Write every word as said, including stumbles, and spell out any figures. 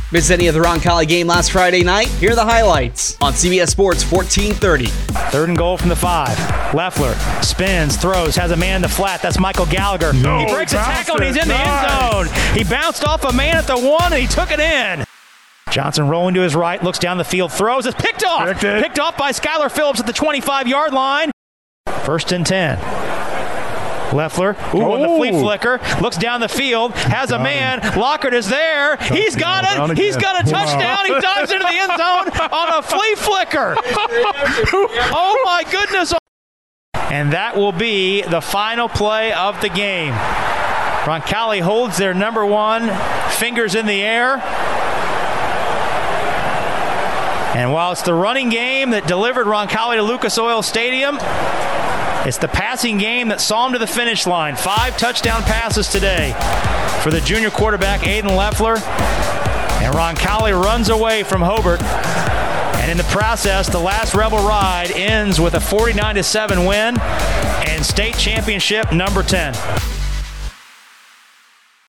Miss any of the Roncalli game last Friday night? Here are the highlights on C B S Sports fourteen thirty. Third and goal from the five. Leffler spins, throws, has a man in the flat. That's Michael Gallagher. No, he breaks a tackle and he's in the end zone. He bounced off a man at the one and he took it in. Johnson rolling to his right, looks down the field, throws. It's picked off. Picked, picked off by Skylar Phillips at the twenty-five-yard line. First and ten. Leffler, ooh, on the flea flicker, looks down the field, has a man. Lockhart is there. He's got it. He's got a touchdown. He dives into the end zone on a flea flicker. Oh, my goodness. And that will be the final play of the game. Roncalli holds their number one, fingers in the air. And while it's the running game that delivered Roncalli to Lucas Oil Stadium, it's the passing game that saw him to the finish line. Five touchdown passes today for the junior quarterback, Aiden Leffler. And Roncalli runs away from Hobart. And in the process, the last Rebel ride ends with a forty-nine to seven win and state championship number ten.